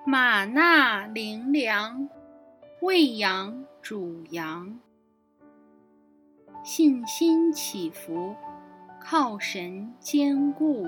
玛纳灵粮，喂养主羊。信心起伏，靠神坚固。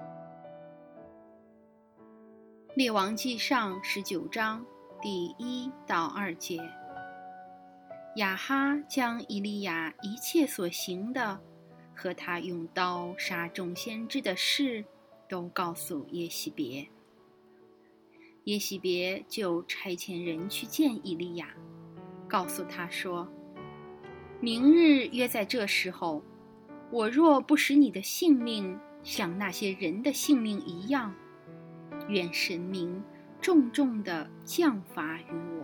列王纪上19章第1到2节。亚哈将以利亚一切所行的和他用刀杀众先知的事都告诉耶洗别。耶洗别就差遣人去见以利亚，告诉他说：明日约在这时候，我若不使你的性命像那些人的性命一样，愿神明重重地降罚于我。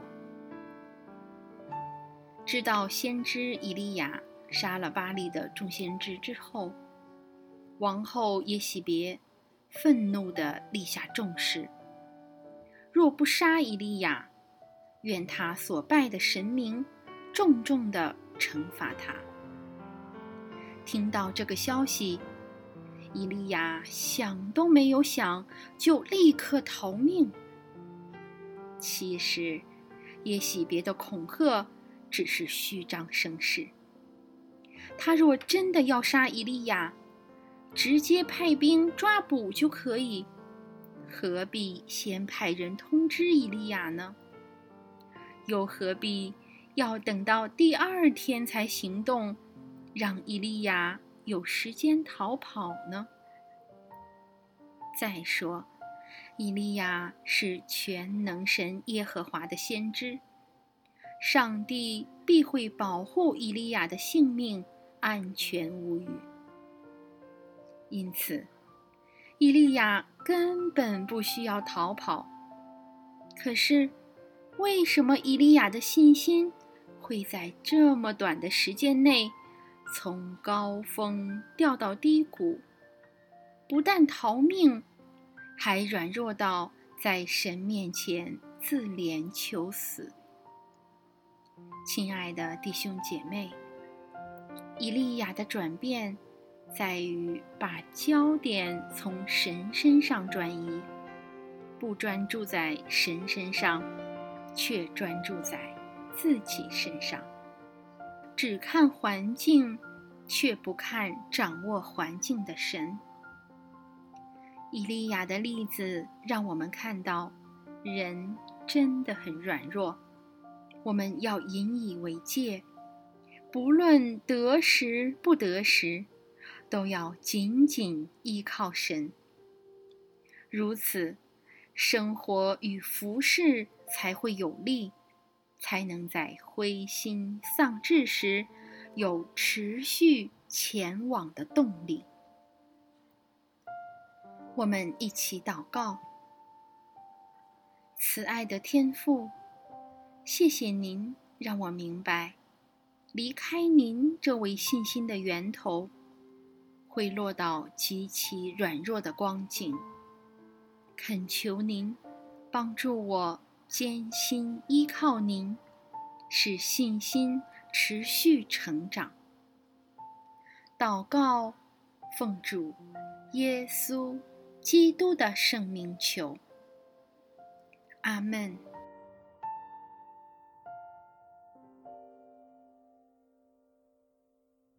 知道先知以利亚杀了巴力的众先知之后，王后耶洗别愤怒地立下重誓，若不杀以利亚，愿他所拜的神明重重地惩罚他。听到这个消息，以利亚想都没有想，就立刻逃命。其实耶洗别的恐吓只是虚张声势，他若真的要杀以利亚，直接派兵抓捕就可以，何必先派人通知以利亚呢？又何必要等到第2天才行动，让以利亚有时间逃跑呢？再说，以利亚是全能神耶和华的先知，上帝必会保护以利亚的性命，安全无虞。因此，以利亚根本不需要逃跑。可是，为什么以利亚的信心会在这么短的时间内从高峰掉到低谷？不但逃命，还软弱到在神面前自怜求死。亲爱的弟兄姐妹，以利亚的转变在于把焦点从神身上转移，不专注在神身上，却专注在自己身上，只看环境，却不看掌握环境的神。以利亚的例子让我们看到，人真的很软弱，我们要引以为戒，不论得时不得时，都要紧紧依靠神。如此，生活与服事才会有力，才能在灰心丧志时有持续前往的动力。我们一起祷告。慈爱的天父，谢谢您让我明白，离开您这位信心的源头，会落到极其软弱的光景。恳求您帮助我坚心依靠您，使信心持续成长。祷告，奉主耶稣基督的圣名求，阿们。